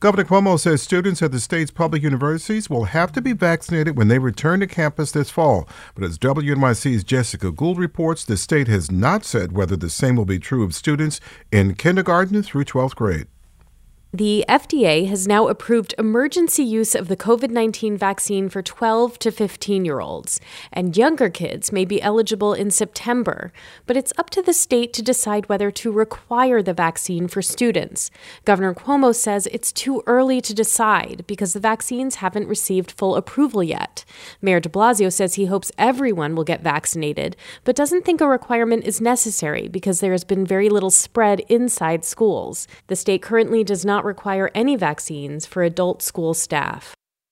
Governor Cuomo says students at the state's public universities will have to be vaccinated when they return to campus this fall. But as WNYC's Jessica Gould reports, the state has not said whether the same will be true of students in kindergarten through 12th grade. The FDA has now approved emergency use of the COVID-19 vaccine for 12 to 15-year-olds, and younger kids may be eligible in September. But it's up to the state to decide whether to require the vaccine for students. Governor Cuomo says it's too early to decide because the vaccines haven't received full approval yet. Mayor de Blasio says he hopes everyone will get vaccinated, but doesn't think a requirement is necessary because there has been very little spread inside schools. The state currently does not require any vaccines for adult school staff.